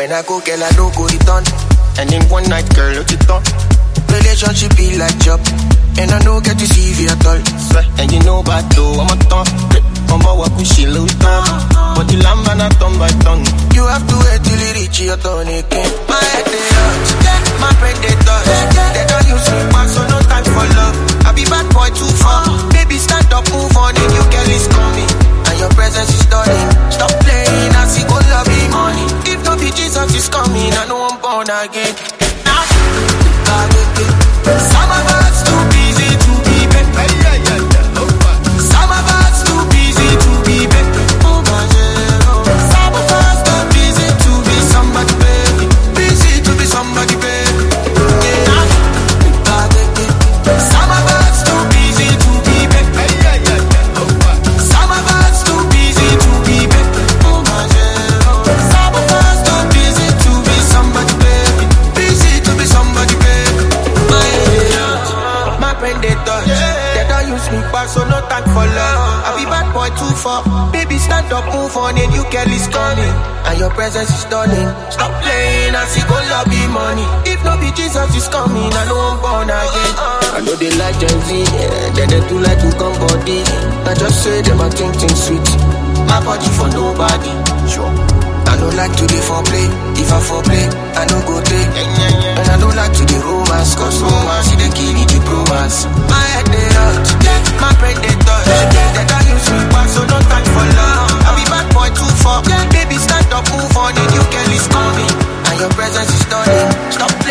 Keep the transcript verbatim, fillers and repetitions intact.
When I go, girl, I don't go return. And in one night, girl, look it up. Relationship be like job, and I don't get to see you at all. And you know bad though, I'm a ton. I'm a walk with she little tongue. But the lamb and I turn by turn. You have to wait till you reach your turn again. My head they hurt, my brain they touch. They don't use me back, so no time for love. I be bad boy too far. Baby stand up, move on, and you girl is coming. And your presence is stunning. Stop playing, I see go love me money. If no be Jesus is coming, I know I'm born again. Some of us too busy to be back. Some of us too busy to be back. Some of us too busy to be somebody, baby. Busy to be somebody, baby. Some of us too busy to be back. Some of us too busy to be back. Some of us too busy to be somebody, baby. Busy to be somebody, baby. My brain they touch, they don't use me back, so no time for love. I be bad boy too far. Baby stand up, move on, and you girl is coming. And your presence is stunning. Stop playing, I see go lobby money. If no be Jesus is coming, I know I'm born again. I know they like Gen Z, yeah, then they do like to come body. I just say them I think things sweet. My body for nobody, sure. I don't like to do foreplay. If I foreplay, I don't go take. And I don't like to do romance, cause romance is the key to the romance. My head they hurt, my brain they touch. They don't use me back, so no time for love. I be bad boy too far. Baby stand up, move on, and you girl is coming. And your presence is stunning. Stop